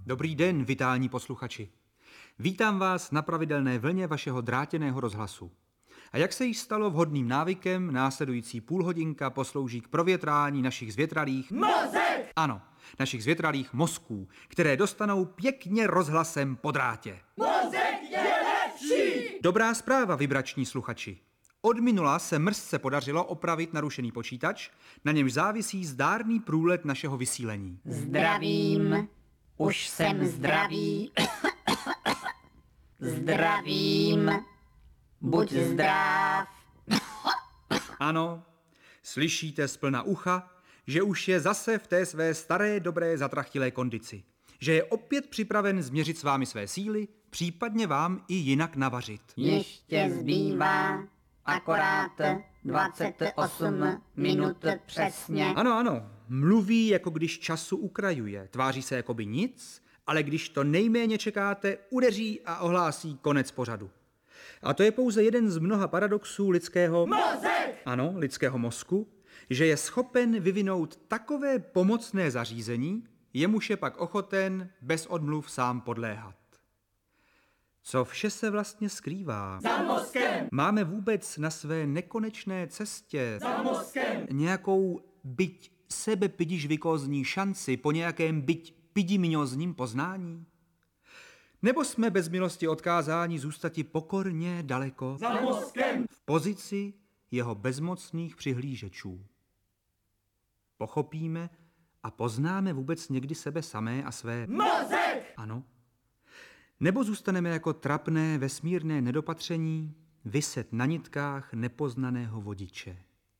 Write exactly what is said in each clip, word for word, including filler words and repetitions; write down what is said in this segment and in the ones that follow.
Dobrý den, vitální posluchači. Vítám vás na pravidelné vlně vašeho drátěného rozhlasu. A jak se již stalo vhodným návykem, následující půlhodinka poslouží k provětrání našich zvětralých mozek! Ano, našich zvětralých mozků, které dostanou pěkně rozhlasem po drátě. Mozek je lepší! Dobrá zpráva, vibrační sluchači. Od minula se mrzce podařilo opravit narušený počítač, na němž závisí zdárný průlet našeho vysílení. Zdravím, už jsem zdravý. Zdravím, buď zdrav. Ano, slyšíte z plna ucha, že už je zase v té své staré, dobré, zatrachtilé kondici. Že je opět připraven změřit s vámi své síly, případně vám i jinak navařit. Ještě zbývá akorát dvacet osm minut přesně. Ano, ano, mluví, jako když času ukrajuje. Tváří se jako by nic, ale když to nejméně čekáte, udeří a ohlásí konec pořadu. A to je pouze jeden z mnoha paradoxů lidského... Mozek! Ano, lidského mozku, že je schopen vyvinout takové pomocné zařízení, jemuž je pak ochoten bez odmluv sám podléhat. Co vše se vlastně skrývá? Za mozkem! Máme vůbec na své nekonečné cestě Za mozkem! nějakou byť sebepidižvikozní šanci po nějakém byť pidimiňozním poznání? Nebo jsme bez milosti odkázáni zůstati pokorně daleko Za mozkem! v pozici jeho bezmocných přihlížečů? Pochopíme a poznáme vůbec někdy sebe samé a své... Mozek! Ano. Nebo zůstaneme jako trapné vesmírné nedopatření viset na nitkách nepoznaného vodiče?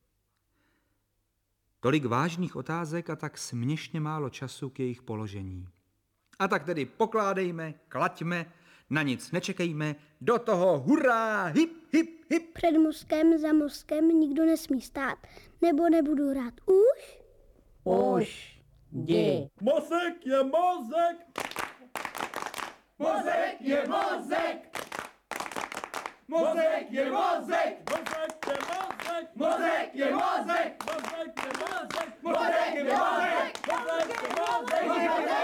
Tolik vážných otázek a tak směšně málo času k jejich položení. A tak tedy pokládejme, klaďme, na nic nečekejme, do toho hurá, hip, hip, hip. Před mozkem, za mozkem nikdo nesmí stát, nebo nebudu hrát už? Už jdi. Mozek je mozek! Mozek je mozek! Mozek je mozek! Mozek je mozek! Mozek je mozek! Mozek je mozek! Mozek je mozek! Mozek je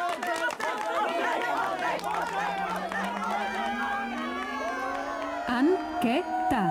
Anketa.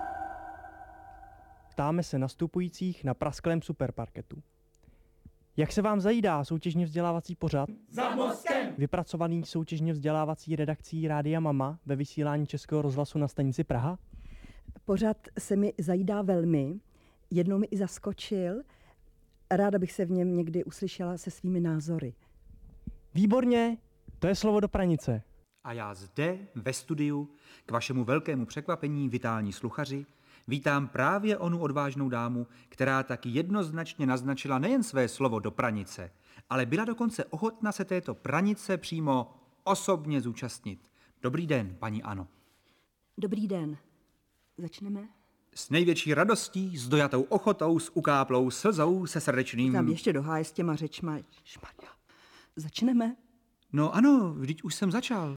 Ptáme se nastupujících na prasklém superparketu. Jak se vám zajídá soutěžně vzdělávací pořad, Za mozkem! vypracovaný soutěžně vzdělávací redakcí Rádia Mama ve vysílání Českého rozhlasu na stanici Praha? Pořad se mi zajídá velmi, jednou mi i zaskočil. Ráda bych se v něm někdy uslyšela se svými názory. Výborně, to je slovo do pranice. A já zde ve studiu, k vašemu velkému překvapení, vitální sluchaři, vítám právě onu odvážnou dámu, která tak jednoznačně naznačila nejen své slovo do pranice, ale byla dokonce ochotna se této pranice přímo osobně zúčastnit. Dobrý den, paní Ano. Dobrý den. Začneme? S největší radostí, s dojatou ochotou, s ukáplou slzou, se srdečným... Tam ještě do háje s těma řečma. Šmarja. Začneme? No ano, vždyť už jsem začal.